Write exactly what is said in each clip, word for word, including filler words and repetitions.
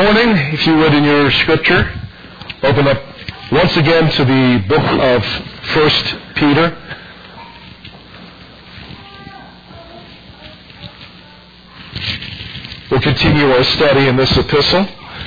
morning, if you would, in your scripture, open up once again to the book of First Peter. We'll continue our study in this epistle.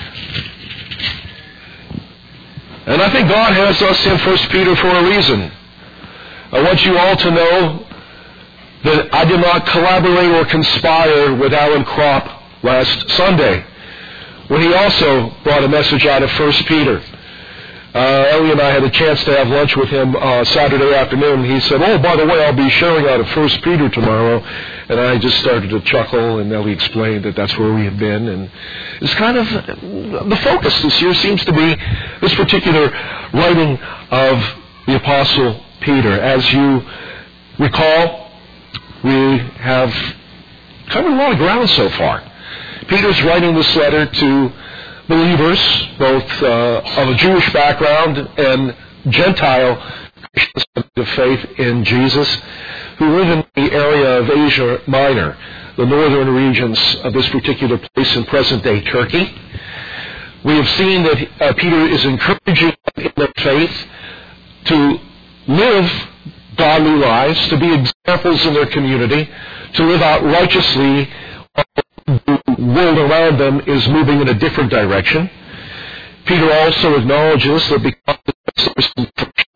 And I think God has us in First Peter for a reason. I want you all to know that I did not collaborate or conspire with Alan Kropp last Sunday, when he also brought a message out of First Peter. Uh, Ellie and I had a chance to have lunch with him uh, Saturday afternoon. He said, oh, by the way, I'll be sharing out of First Peter tomorrow. And I just started to chuckle, and Ellie explained that that's where we have been. And it's kind of, the focus this year seems to be this particular writing of the Apostle Peter. As you recall, we have covered a lot of ground so far. Peter's writing this letter to believers, both uh, of a Jewish background and Gentile Christians of faith in Jesus, who live in the area of Asia Minor, the northern regions of this particular place in present-day Turkey. We have seen that uh, Peter is encouraging them in their faith to live godly lives, to be examples in their community, to live out righteously. The world around them is moving in a different direction. Peter also acknowledges that because there's some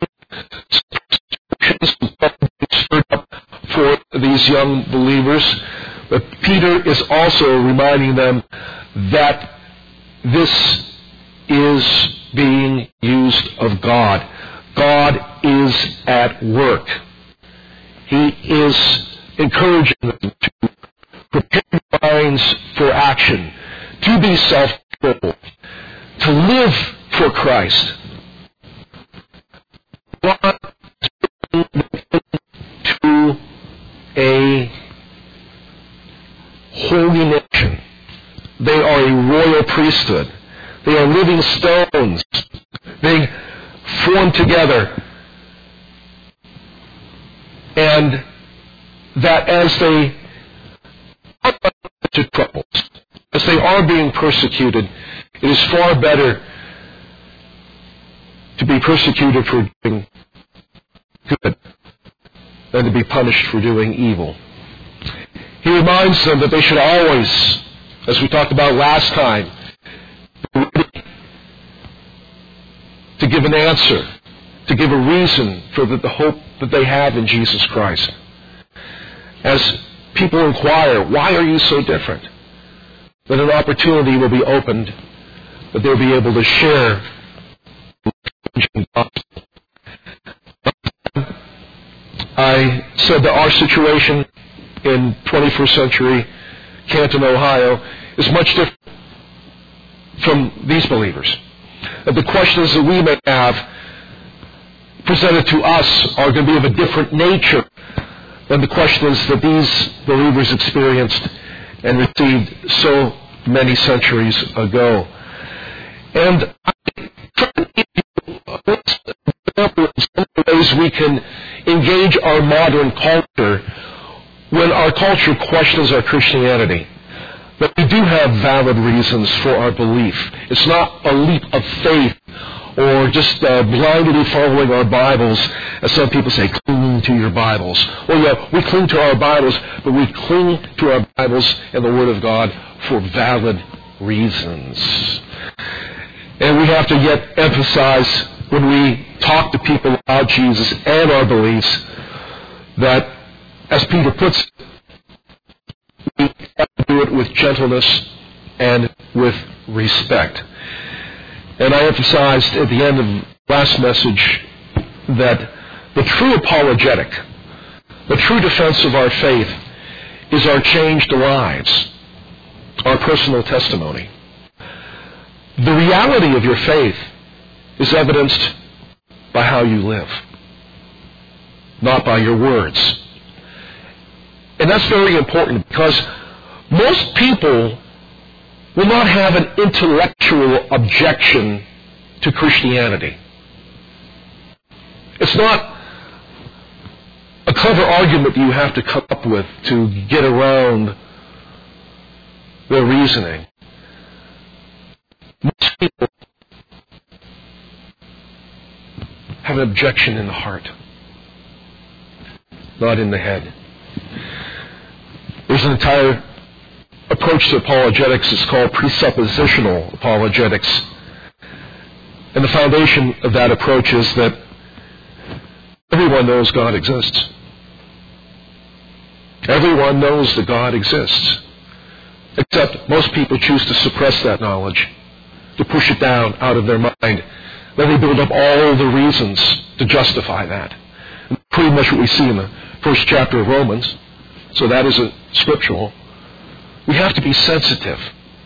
stirred up for these young believers, but Peter is also reminding them that this is being used of God. God is at work. He is encouraging them to prepare minds for action, to be self-controlled, to live for Christ. God to a holy nation. They are a royal priesthood. They are living stones being formed together. And that as they to troubles, as they are being persecuted, it is far better to be persecuted for doing good than to be punished for doing evil. He reminds them that they should always, as we talked about last time, be ready to give an answer, to give a reason for the, the hope that they have in Jesus Christ. As people inquire, why are you so different? That an opportunity will be opened, that they'll be able to share the gospel. I said that our situation in twenty-first century Canton, Ohio, is much different from these believers. That the questions that we may have presented to us are going to be of a different nature than the questions that these believers experienced and received so many centuries ago. And I try to give you examples of ways we can engage our modern culture when our culture questions our Christianity. But we do have valid reasons for our belief. It's not a leap of faith or just uh, blindly following our Bibles, as some people say, cling to your Bibles. Well, yeah, we cling to our Bibles, but we cling to our Bibles and the Word of God for valid reasons. And we have to yet emphasize, when we talk to people about Jesus and our beliefs, that, as Peter puts it, we have to do it with gentleness and with respect. And I emphasized at the end of last message that the true apologetic, the true defense of our faith, is our changed lives, our personal testimony. The reality of your faith is evidenced by how you live, not by your words. And that's very important, because most people will not have an intellectual objection to Christianity. It's not a clever argument that you have to come up with to get around their reasoning. an objection in the heart, not in the head. There's an entire approach to apologetics. It's called presuppositional apologetics. And the foundation of that approach is that everyone knows God exists. Everyone knows that God exists. Except most people choose to suppress that knowledge, to push it down out of their mind. Then they build up all the reasons to justify that. And pretty much what we see in the first chapter of Romans. So that isn't scriptural. We have to be sensitive.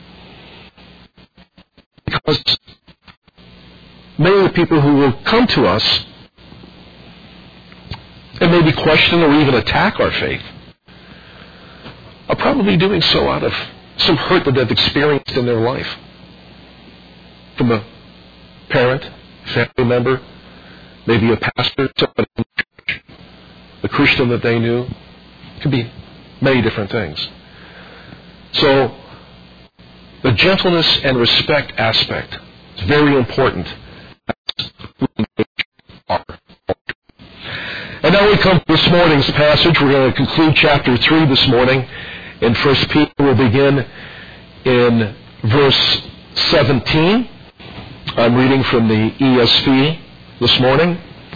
Because many of the people who will come to us and maybe question or even attack our faith are probably doing so out of some hurt that they've experienced in their life. From a parent, family member, maybe a pastor, somebody in the church, a Christian that they knew. It could be many different things. So, the gentleness and respect aspect is very important. And now we come to this morning's passage. We're going to conclude chapter three this morning. In First Peter, we'll begin in verse seventeen. I'm reading from the E S V this morning.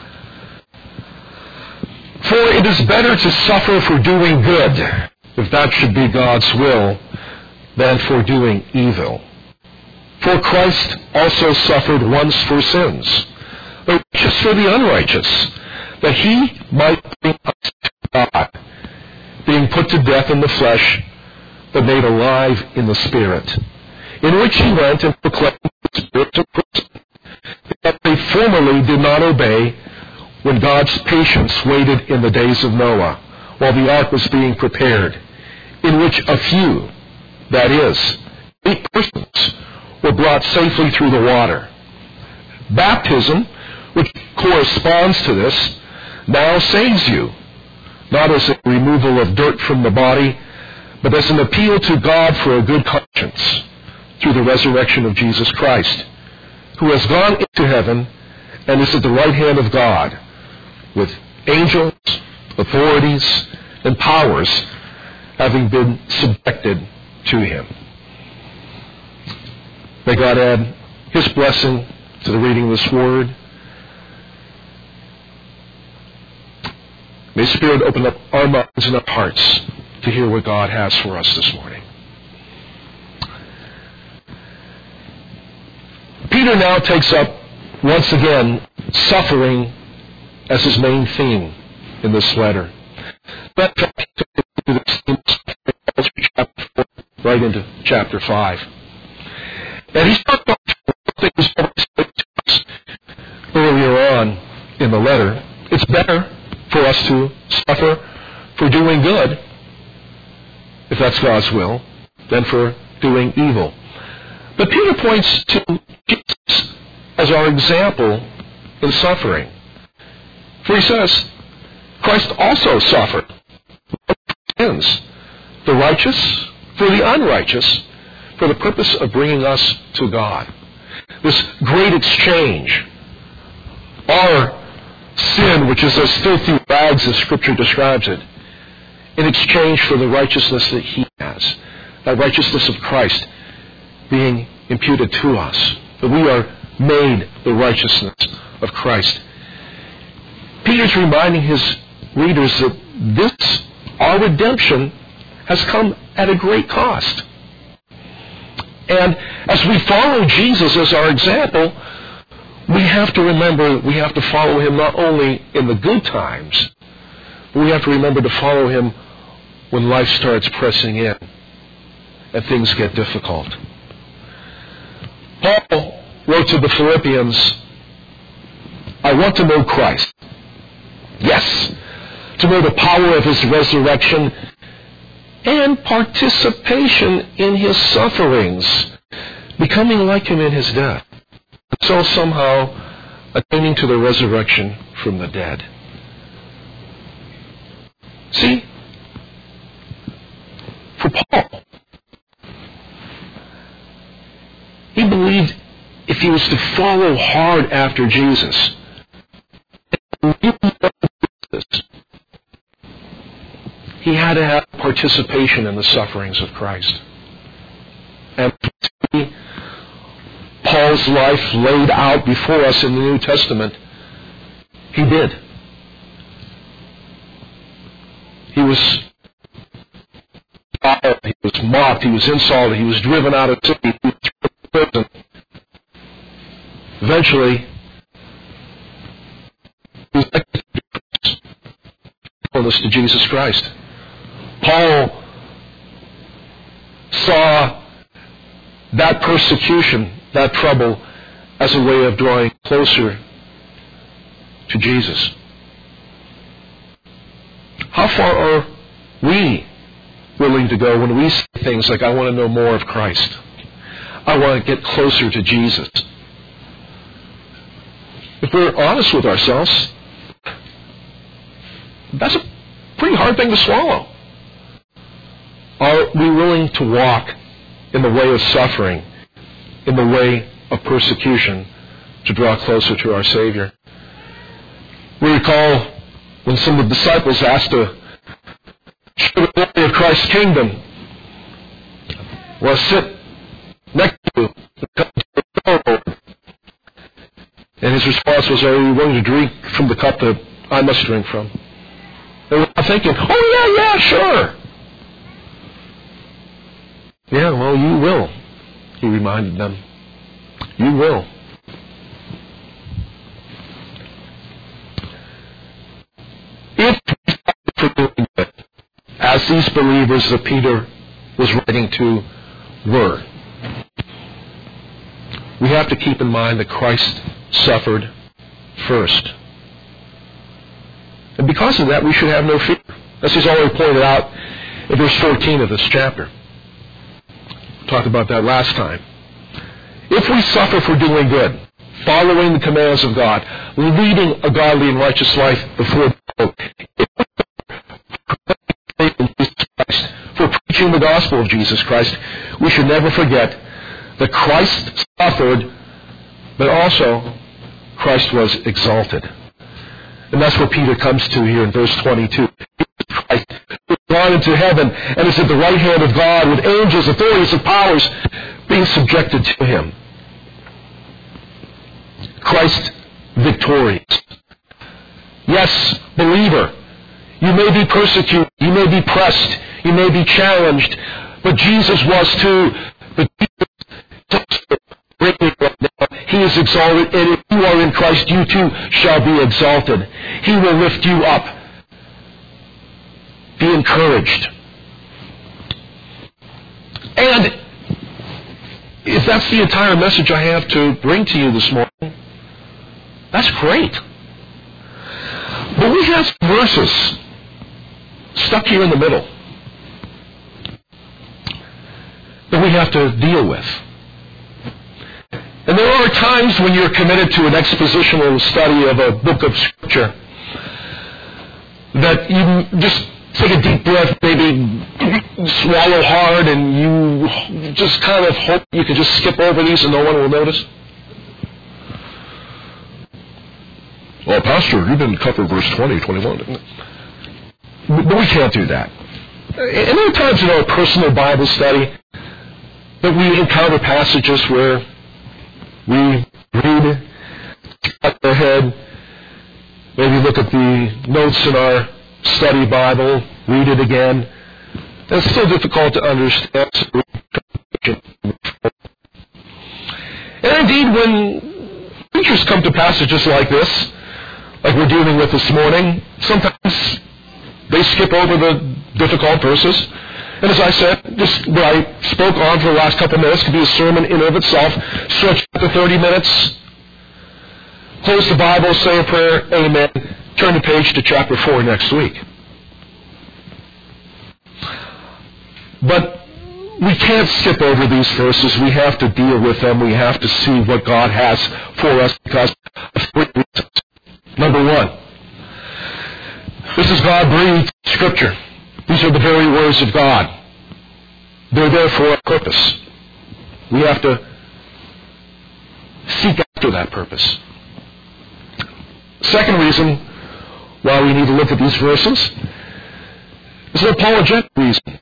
For it is better to suffer for doing good, if that should be God's will, than for doing evil. For Christ also suffered once for sins, the righteous for the unrighteous, that he might bring us to God, being put to death in the flesh, but made alive in the Spirit, in which he went and proclaimed the spirits of prison, that they formerly did not obey, when God's patience waited in the days of Noah, while the ark was being prepared, in which a few, that is, eight persons, were brought safely through the water. Baptism, which corresponds to this, now saves you, not as a removal of dirt from the body, but as an appeal to God for a good conscience, through the resurrection of Jesus Christ, who has gone into heaven and is at the right hand of God, with angels, authorities, and powers having been subjected to him. May God add his blessing to the reading of this word. May the Spirit open up our minds and our hearts to hear what God has for us this morning. Peter now takes up, once again, suffering as his main theme in this letter. That right into chapter five. And he's talked about things earlier on in the letter. It's better for us to suffer for doing good, if that's God's will, than for doing evil. But Peter points to Jesus as our example in suffering. For he says, Christ also suffered for sins, the righteous for the unrighteous, for the purpose of bringing us to God. This great exchange. Our sin, which is as filthy rags as Scripture describes it, in exchange for the righteousness that he has, that righteousness of Christ being imputed to us, that we are made the righteousness of Christ. Peter's reminding his readers that this, our redemption, has come at a great cost. And as we follow Jesus as our example, we have to remember we have to follow him not only in the good times, but we have to remember to follow him when life starts pressing in and things get difficult. Paul wrote to the Philippians, I want to know Christ. Yes, to know the power of his resurrection and participation in his sufferings, becoming like him in his death, so somehow attaining to the resurrection from the dead. See, for Paul, he believed if he was to follow hard after Jesus, to have participation in the sufferings of Christ. And Paul's life laid out before us in the New Testament, he did. He was fired, he was mocked, he was insulted, he was driven out of the city, he was thrown in prison. Eventually, he was faithfulness to Jesus Christ. Paul saw that persecution, that trouble, as a way of drawing closer to Jesus. How far are we willing to go when we say things like, I want to know more of Christ. I want to get closer to Jesus. If we're honest with ourselves, that's a pretty hard thing to swallow. Are we willing to walk in the way of suffering, in the way of persecution, to draw closer to our Savior? We recall when some of the disciples asked to show the glory of Christ's kingdom, well, sit next to you, and his response was, are you willing to drink from the cup that I must drink from? They were thinking, oh yeah, yeah, sure. Yeah, well, you will, he reminded them. You will. If for doing good, as these believers that Peter was writing to were, we have to keep in mind that Christ suffered first. And because of that, we should have no fear. As he's already pointed out in verse fourteen of this chapter. We talked about that last time. If we suffer for doing good, following the commands of God, leading a godly and righteous life before God, for preaching the gospel of Jesus Christ, we should never forget that Christ suffered, but also Christ was exalted. And that's what Peter comes to here in verse twenty-two. Christ is gone into heaven and is at the right hand of God with angels, authorities, and powers being subjected to him. Christ victorious. Yes, believer, you may be persecuted, you may be pressed, you may be challenged, but Jesus was too. But He is exalted, and if you are in Christ, you too shall be exalted. He will lift you up. Be encouraged. And if that's the entire message I have to bring to you this morning, that's great. But we have some verses stuck here in the middle that we have to deal with. And there are times when you're committed to an expositional study of a book of Scripture that you just take a deep breath, maybe swallow hard, and you just kind of hope you can just skip over these and no one will notice. Well, Pastor, you didn't cover verse twenty, twenty-one. But we can't do that. And there are times in our personal Bible study that we encounter passages where we read, scratch our head, maybe look at the notes in our study Bible, read it again. And it's still difficult to understand. And indeed, when preachers come to passages like this, like we're dealing with this morning, sometimes they skip over the difficult verses. And as I said, just what I spoke on for the last couple of minutes could be a sermon in and of itself. Stretch out to thirty minutes. Close the Bible, say a prayer, amen. Turn the page to chapter four next week. But we can't skip over these verses. We have to deal with them. We have to see what God has for us because of three reasons. Number one, this is God-breathed Scripture. These are the very words of God. They're there for a purpose. We have to seek after that purpose. Second reason why we need to look at these verses, It's an apologetic reason.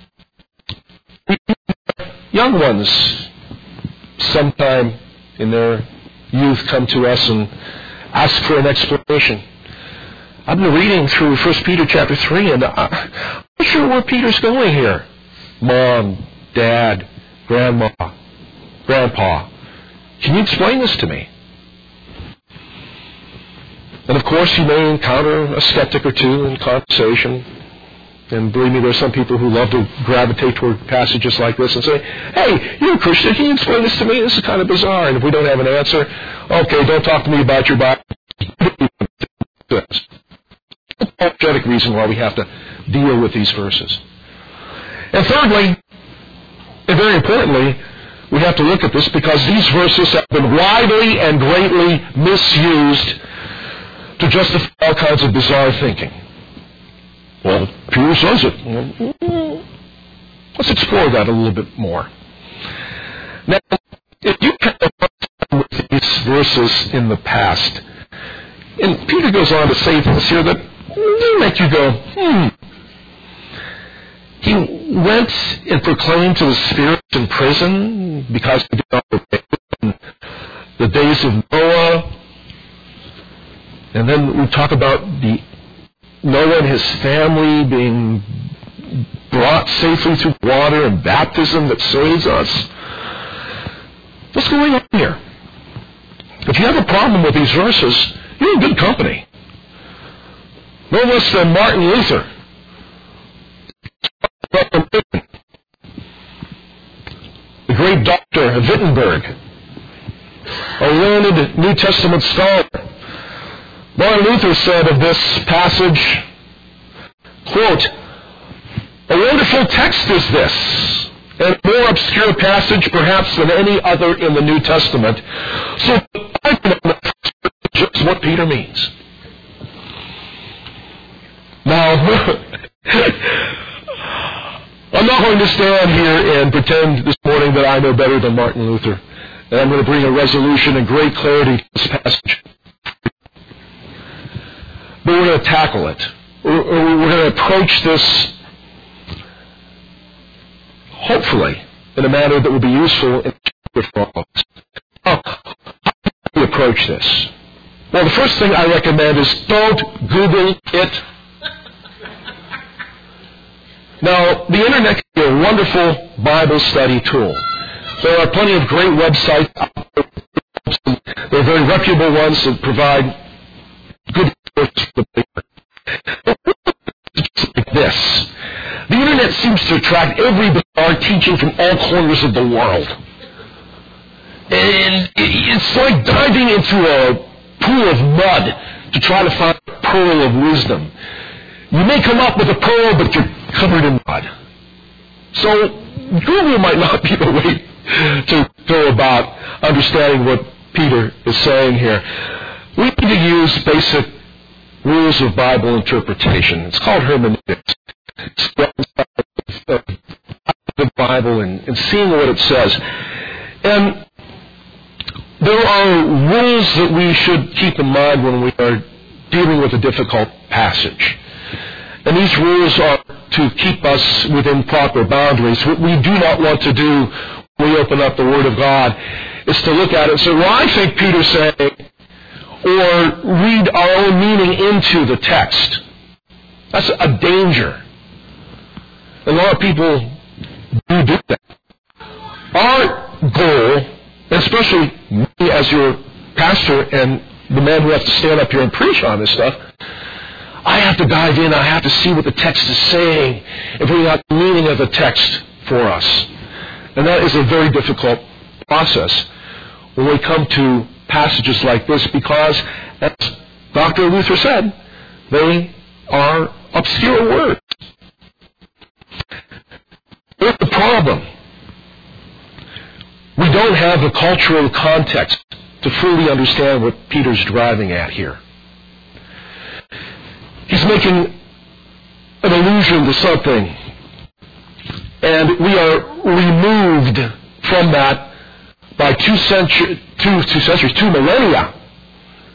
Young ones, sometime in their youth, come to us and ask for an explanation. I've been reading through First Peter chapter three, and I'm not sure where Peter's going here. Mom, Dad, Grandma, Grandpa, can you explain this to me? And of course, you may encounter a skeptic or two in conversation. And believe me, there are some people who love to gravitate toward passages like this and say, hey, you're a Christian, can you explain this to me? This is kind of bizarre. And if we don't have an answer, okay, don't talk to me about your Bible. Apologetic reason why we have to deal with these verses. And thirdly, and very importantly, we have to look at this because these verses have been widely and greatly misused to justify all kinds of bizarre thinking. Well, Peter says it. Let's explore that a little bit more. Now, if you have with these verses in the past, and Peter goes on to say things here that will make you go, hmm. He went and proclaimed to the spirits in prison because they did not obey in the days of Noah. And then we talk about the Noah and his family being brought safely through water and baptism that saves us. What's going on here? If you have a problem with these verses, you're in good company. No less than Martin Luther. The great doctor of Wittenberg, a learned New Testament scholar. Martin Luther said of this passage, quote, a wonderful text is this, and a more obscure passage perhaps than any other in the New Testament. So I know just what Peter means. Now, I'm not going to stand here and pretend this morning that I know better than Martin Luther. And I'm going to bring a resolution and great clarity to this passage. But we're going to tackle it. We're, we're going to approach this, hopefully, in a manner that will be useful and for all of us. How do we approach this? Well, the first thing I recommend is don't Google it. Now, the Internet can be a wonderful Bible study tool. There are plenty of great websites out there. There are very reputable ones that provide good resources for the believer. Just like this. The Internet seems to attract every bizarre teaching from all corners of the world. And it's like diving into a pool of mud to try to find a pearl of wisdom. You may come up with a pearl, but you're covered in mud. So Google might not be the way to go about understanding what Peter is saying here. We need to use basic rules of Bible interpretation. It's called hermeneutics. It's the Bible and, and seeing what it says. And there are rules that we should keep in mind when we are dealing with a difficult passage. And these rules are to keep us within proper boundaries. What we do not want to do when we open up the Word of God is to look at it and say, well, I think Peter's saying, or read our own meaning into the text. That's a danger. And a lot of people do do that. Our goal, especially me as your pastor and the man who has to stand up here and preach on this stuff, I have to dive in. I have to see what the text is saying and bring out the meaning of the text for us. And that is a very difficult process when we come to passages like this because, as Doctor Luther said, they are obscure words. Here's the problem. We don't have the cultural context to fully understand what Peter's driving at here. He's making an allusion to something, and we are removed from that by two, century, two, two centuries, two millennia.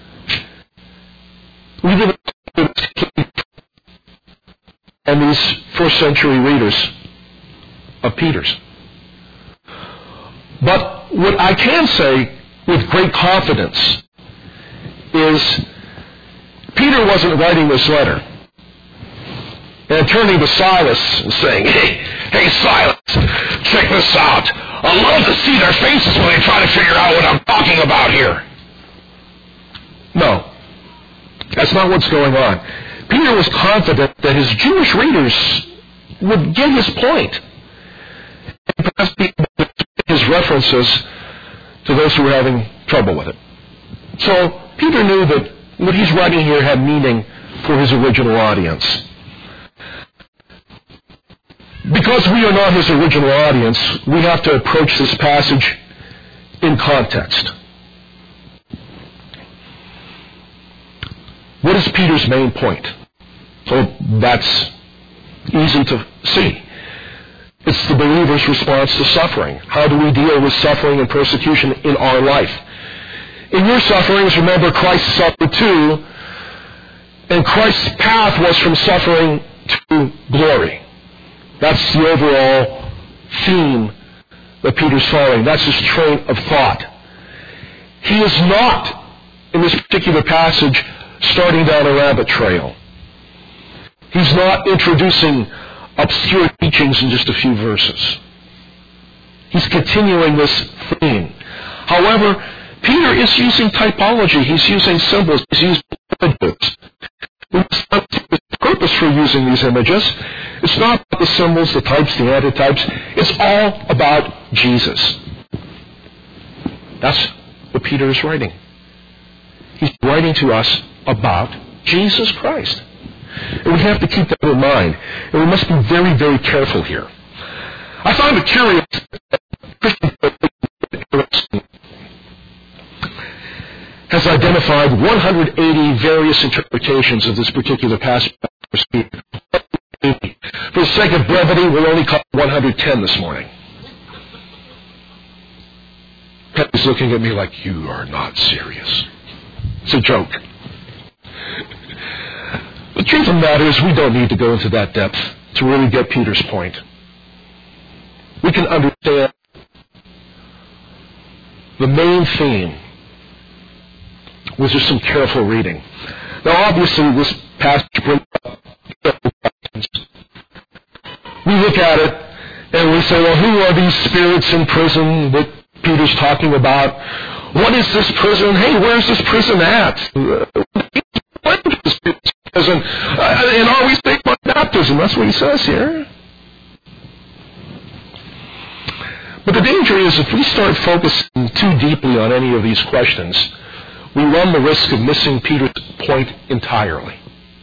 We live in and these first century readers of Peter's. But what I can say with great confidence is Peter wasn't writing this letter and turning to Silas and saying, hey, hey Silas, check this out. I love to see their faces when they try to figure out what I'm talking about here. No, that's not what's going on. Peter was confident that his Jewish readers would get his point. And perhaps his references to those who were having trouble with it. So Peter knew that what he's writing here had meaning for his original audience. Because we are not his original audience, we have to approach this passage in context. What is Peter's main point? So that's easy to see. It's the believer's response to suffering. How do we deal with suffering and persecution in our life? In your sufferings, remember Christ suffered too, and Christ's path was from suffering to glory. That's the overall theme that Peter's following. That's his train of thought. He is not, in this particular passage, starting down a rabbit trail. He's not introducing obscure teachings in just a few verses. He's continuing this theme. However, Peter is using typology. He's using symbols. He's using images. The purpose for using these images, it's not about the symbols, the types, the antitypes. It's all about Jesus. That's what Peter is writing. He's writing to us about Jesus Christ. And we have to keep that in mind. And we must be very, very careful here. I find it curious that Christian has identified one hundred eighty various interpretations of this particular passage. For the sake of brevity, we'll only cover one hundred ten this morning. Patty's looking at me like, you are not serious. It's a joke. The truth of the matter is we don't need to go into that depth to really get Peter's point. We can understand the main theme with just some careful reading. Now, obviously, this passage brings up questions. We look at it and we say, well, who are these spirits in prison that Peter's talking about? What is this prison? Hey, where's this prison at? What is this prison? Uh, and are we saved by baptism? That's what he says here. But the danger is if we start focusing too deeply on any of these questions, we run the risk of missing Peter's point entirely.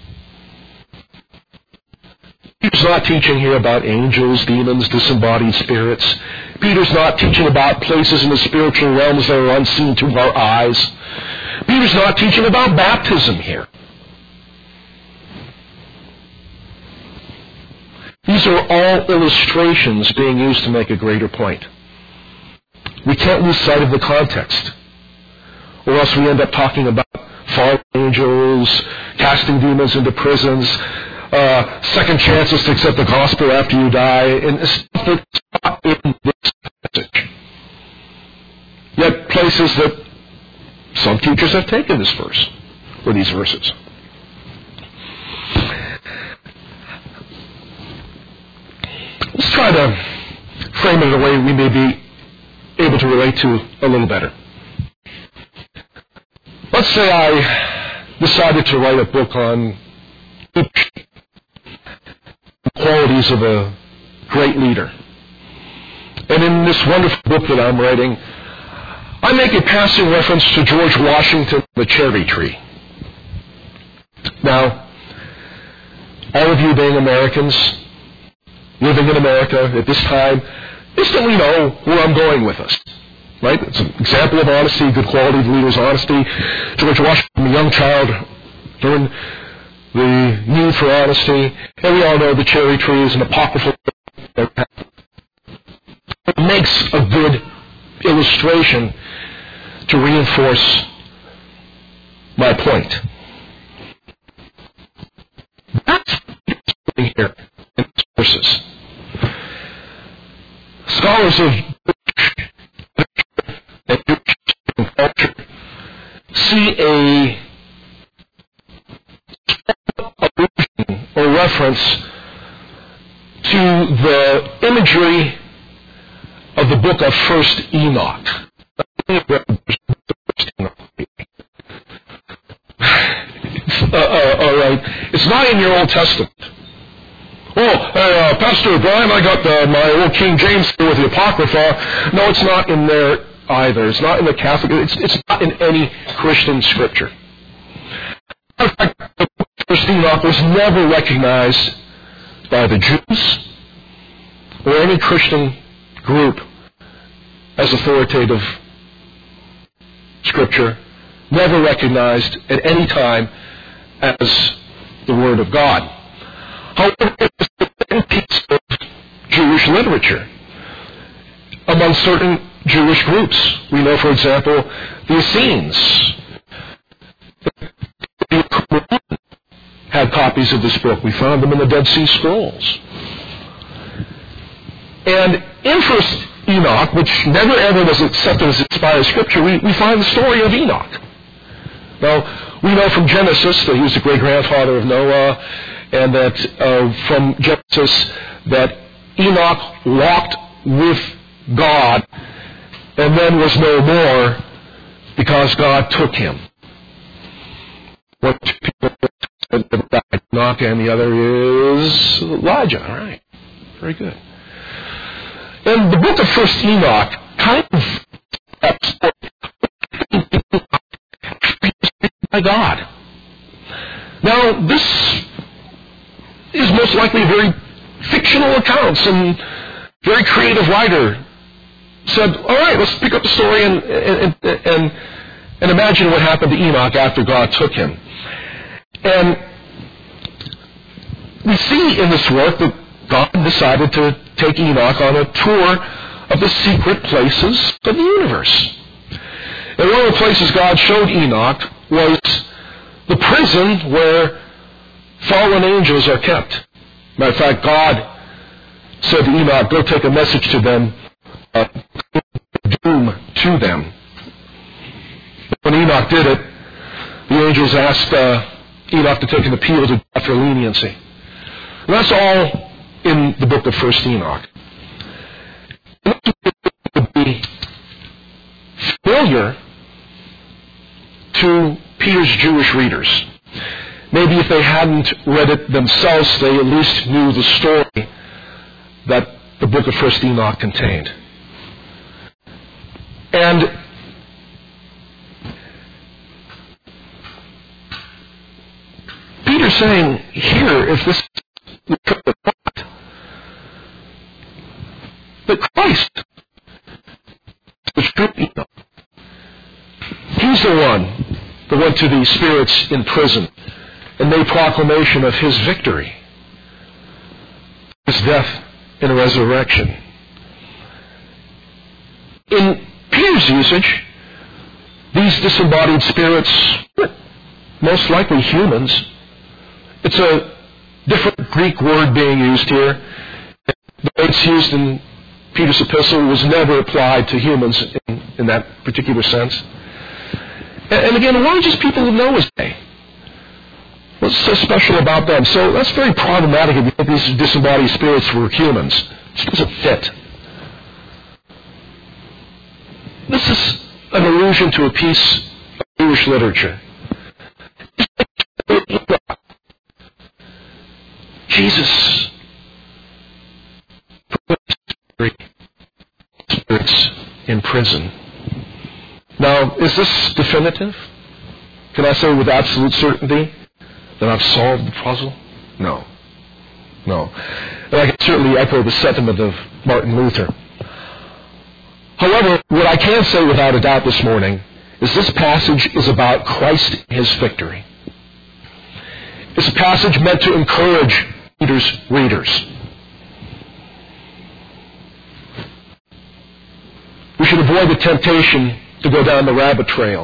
Peter's not teaching here about angels, demons, disembodied spirits. Peter's not teaching about places in the spiritual realms that are unseen to our eyes. Peter's not teaching about baptism here. These are all illustrations being used to make a greater point. We can't lose sight of the context, or else we end up talking about fallen angels, casting demons into prisons, uh, second chances to accept the gospel after you die, and stuff that's not in this passage. Yet places that some teachers have taken this verse, or these verses. Let's try to frame it in a way we may be able to relate to a little better. Let's say I decided to write a book on the qualities of a great leader. And in this wonderful book that I'm writing, I make a passing reference to George Washington, the cherry tree. Now, all of you being Americans, living in America at this time, instantly know where I'm going with this. Right? It's an example of honesty, good quality of leader's honesty. George Washington, a young child, learned the need for honesty. And we all know the cherry tree is an apocryphal. It makes a good illustration to reinforce my point. That's here in this Scholars of Jewish culture see a allusion or reference to the imagery of the book of First Enoch. Uh, uh, all right. It's not in your Old Testament. Oh, hey, uh, Pastor Brian, I got the, my old King James here with the Apocrypha. No, it's not in there either. It's not in the Catholic. It's, it's not in any Christian scripture. In fact, the book of First Enoch was never recognized by the Jews or any Christian group as authoritative scripture. Never recognized at any time as the Word of God. However, it is a piece of Jewish literature among certain Jewish groups. We know, for example, the Essenes had copies of this book. We found them in the Dead Sea Scrolls. And in First Enoch, which never ever was accepted as inspired scripture, we, we find the story of Enoch. Now, we know from Genesis that he was the great-grandfather of Noah, and that uh, from Genesis that Enoch walked with God and then was no more because God took him. One two people died, Enoch, and the other is Elijah. All right, very good. And the book of First Enoch kind of by God. Now, this is most likely very fictional accounts, and very creative writer said, all right, let's pick up the story and, and, and, and imagine what happened to Enoch after God took him. And we see in this work that God decided to take Enoch on a tour of the secret places of the universe. And one of the places God showed Enoch was the prison where fallen angels are kept. Matter of fact, God said to Enoch, go take a message to them, uh, doom to them. When Enoch did it, the angels asked uh, Enoch to take an appeal to God for leniency. And that's all in the book of First Enoch. It would be familiar to Peter's Jewish readers. Maybe if they hadn't read it themselves, they at least knew the story that the book of First Enoch contained. And Peter's saying here, if this is the thought, that Christ is the true Enoch. He's the one that went to the spirits in prison and made proclamation of his victory, his death and resurrection. In Peter's usage, these disembodied spirits, most likely humans, it's a different Greek word being used here. The way it's used in Peter's epistle was never applied to humans in, in that particular sense. And, and again, why just people who know his day? What's so special about them? So that's very problematic if you think these disembodied spirits were humans. It doesn't fit. This is an allusion to a piece of Jewish literature. Jesus put spirits in prison. Now, is this definitive? Can I say with absolute certainty that I've solved the puzzle? No. No. And I can certainly echo the sentiment of Martin Luther. However, what I can say without a doubt this morning is this passage is about Christ and his victory. It's a passage meant to encourage Peter's readers. We should avoid the temptation to go down the rabbit trail,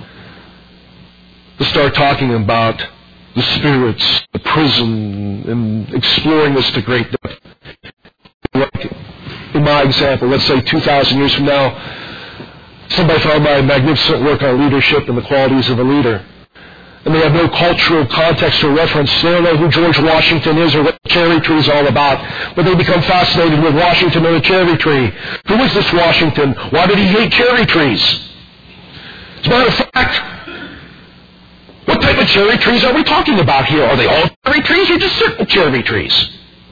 to start talking about the spirits, the prison, and exploring this to great depth. Like in in my example, let's say two thousand years from now, somebody found my magnificent work on leadership and the qualities of a leader, and they have no cultural context or reference. They don't know who George Washington is or what the cherry tree is all about, but they become fascinated with Washington and the cherry tree. Who is this Washington? Why did he hate cherry trees? As a matter of fact, what type of cherry trees are we talking about here? Are they all cherry trees or just certain cherry trees?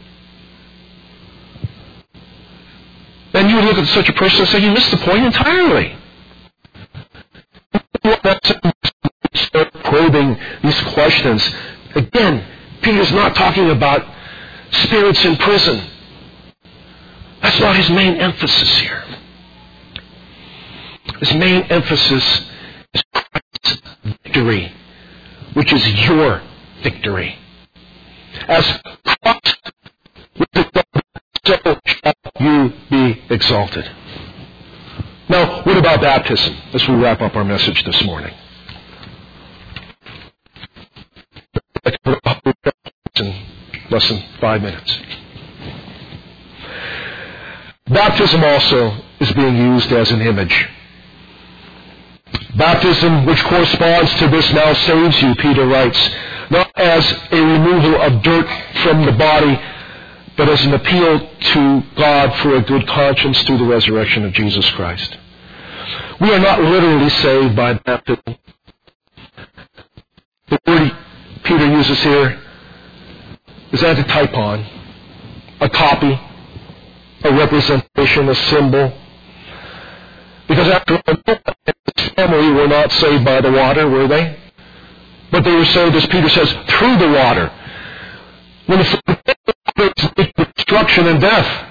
Then you would look at such a person and say, you missed the point entirely. Start probing these questions. Again, Peter's not talking about spirits in prison. That's not his main emphasis here. His main emphasis is Christ's victory, which is your victory. As Christ was exalted, so shall you be exalted. Now, what about baptism as we wrap up our message this morning? In less than five minutes. Baptism also is being used as an image. Baptism, which corresponds to this now saves you, Peter writes, not as a removal of dirt from the body, but as an appeal to God for a good conscience through the resurrection of Jesus Christ. We are not literally saved by baptism. The word Peter uses here is antitypon, a copy, a representation, a symbol. Because after all, his family were not saved by the water, were they? But they were saved, as Peter says, through the water. When the destruction and death,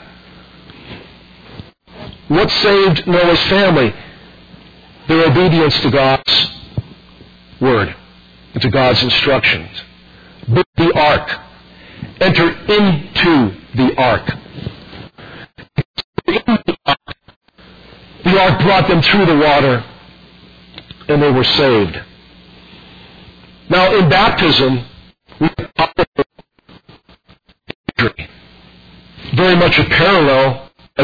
what saved Noah's family? Their obedience to God's word and to God's instructions. Build the ark. Enter into the ark. The ark brought them through the water, and they were saved. Now, in baptism, we have very much a parallel as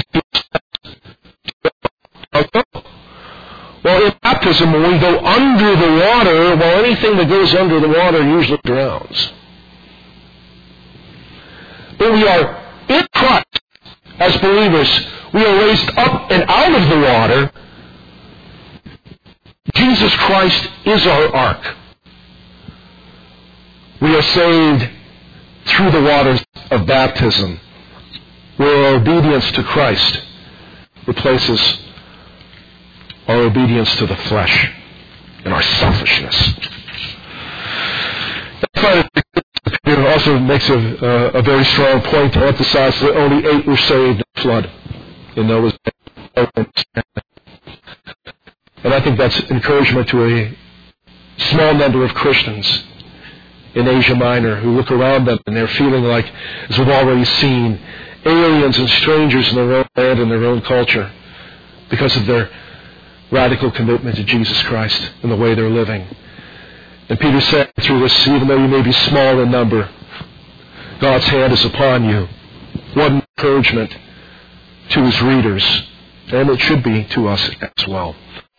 well, in baptism, when we go under the water, well, anything that goes under the water usually drowns. But we are in Christ as believers. We are raised up and out of the water. Jesus Christ is our ark. We are saved through the waters of baptism, where our obedience to Christ replaces our obedience to the flesh and our selfishness. It also makes a, uh, a very strong point to emphasize that only eight were saved in the flood in Noah's day. And I think that's encouragement to a small number of Christians in Asia Minor who look around them and they're feeling like, as we've already seen, aliens and strangers in their own land and their own culture because of their radical commitment to Jesus Christ and the way they're living. And Peter said through this, even though you may be small in number, God's hand is upon you. What an encouragement to his readers, and it should be to us as well.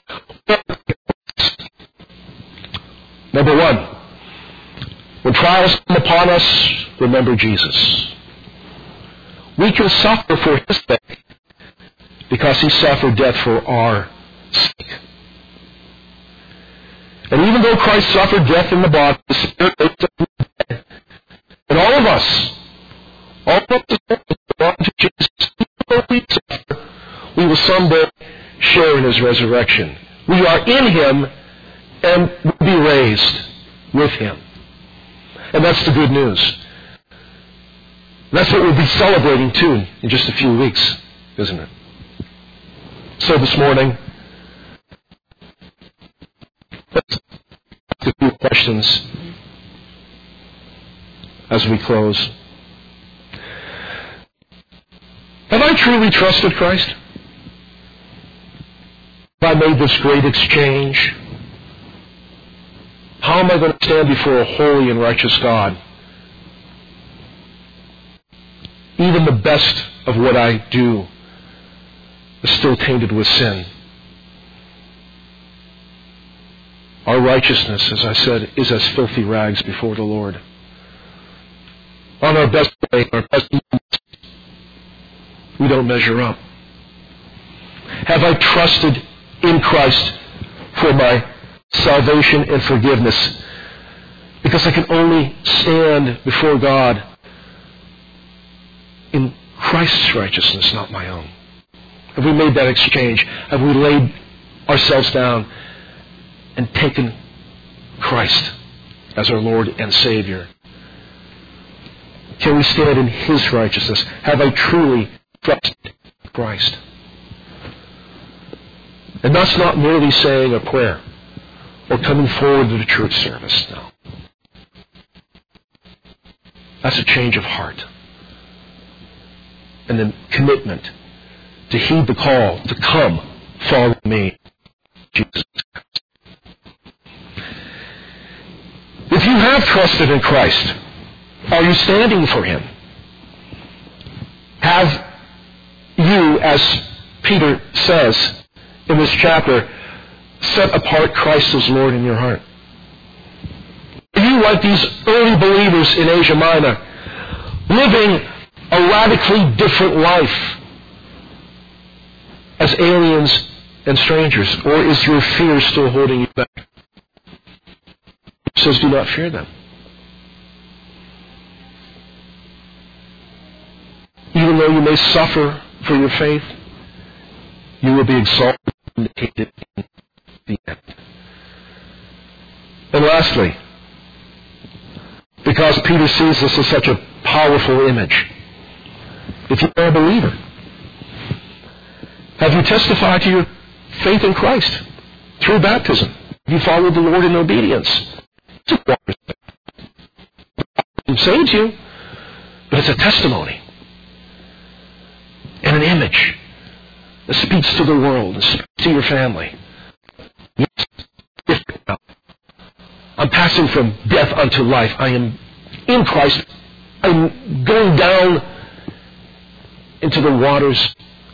Number one, when trials come upon us, remember Jesus. We can suffer for his sake because he suffered death for our sake. And even though Christ suffered death in the body, the Spirit raised up from the dead. And all of us, all of us belong to Jesus. Even though we suffer, we will someday share in his resurrection. We are in him and will be raised with him. And that's the good news. That's what we'll be celebrating too in just a few weeks, isn't it? So this morning, let's ask a few questions as we close. Have I truly trusted Christ? Have I made this great exchange? How am I going to stand before a holy and righteous God? Even the best of what I do is still tainted with sin. Our righteousness, as I said, is as filthy rags before the Lord. On our best day, our best moments, we don't measure up. Have I trusted in Christ for my salvation and forgiveness? Because I can only stand before God in Christ's righteousness, not my own. Have we made that exchange? Have we laid ourselves down and taken Christ as our Lord and Savior? Can we stand in His righteousness? Have I truly trusted Christ? And that's not merely saying a prayer or coming forward to the church service. No. That's a change of heart. And the commitment to heed the call to come, follow me, Jesus. If you have trusted in Christ, are you standing for Him? Have you, as Peter says in this chapter, set apart Christ as Lord in your heart? Are you, like these early believers in Asia Minor, living a radically different life as aliens and strangers? Or is your fear still holding you back? It says, do not fear them. Even though you may suffer for your faith, you will be exalted and vindicated in the end. And lastly, because Peter sees this as such a powerful image, if you are a believer, have you testified to your faith in Christ through baptism? Have you followed the Lord in obedience? It saves you, but it's a testimony and an image that speaks to the world and speaks to your family. Yes, I'm passing from death unto life. I am in Christ. I'm going down into the waters,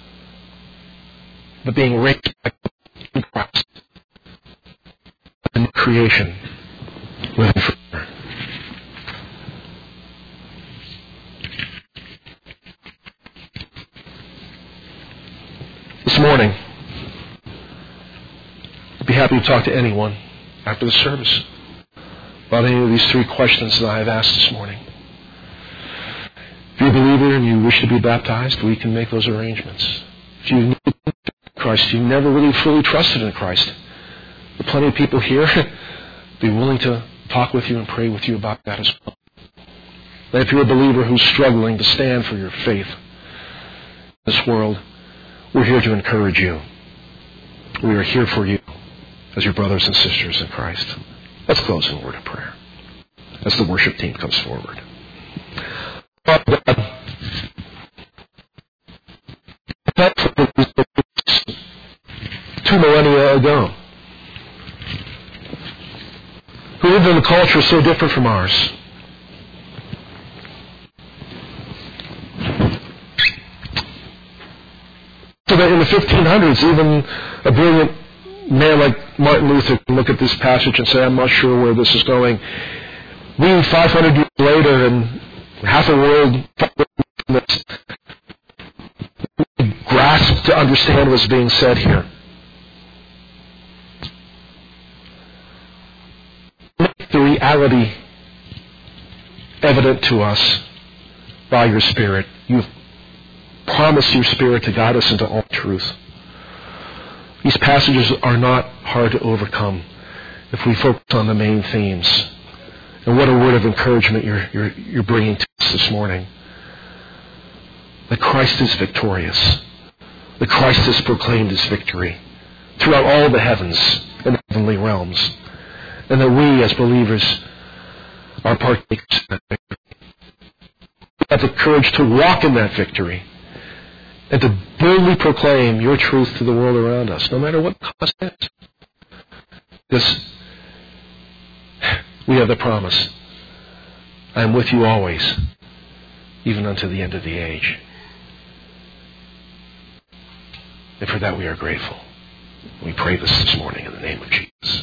but being raised back in Christ. A new creation living forever. This morning, I'd be happy to talk to anyone after the service about any of these three questions that I have asked this morning. If you're a believer and you wish to be baptized, we can make those arrangements. If you need Christ, you never really fully trusted in Christ, there are plenty of people here be willing to talk with you and pray with you about that as well. And if you're a believer who's struggling to stand for your faith in this world, we're here to encourage you. We are here for you as your brothers and sisters in Christ. Let's close in a word of prayer as the worship team comes forward. Father God, two millennia ago, who lived in a culture so different from ours. So that in the fifteen hundreds, even a brilliant man like Martin Luther can look at this passage and say, I'm not sure where this is going. We, five hundred years later, and half a world grasp to understand what's being said here. Make the reality evident to us by your Spirit. You've promised your Spirit to guide us into all truth. These passages are not hard to overcome if we focus on the main themes. And what a word of encouragement you're, you're, you're bringing to us this morning. That Christ is victorious. That Christ has proclaimed His victory throughout all the heavens and the heavenly realms. And that we as believers are partakers of that victory. We have the courage to walk in that victory and to boldly proclaim your truth to the world around us, no matter what the cost is. Because we have the promise, I am with you always, even unto the end of the age. And for that we are grateful. We pray this this morning in the name of Jesus.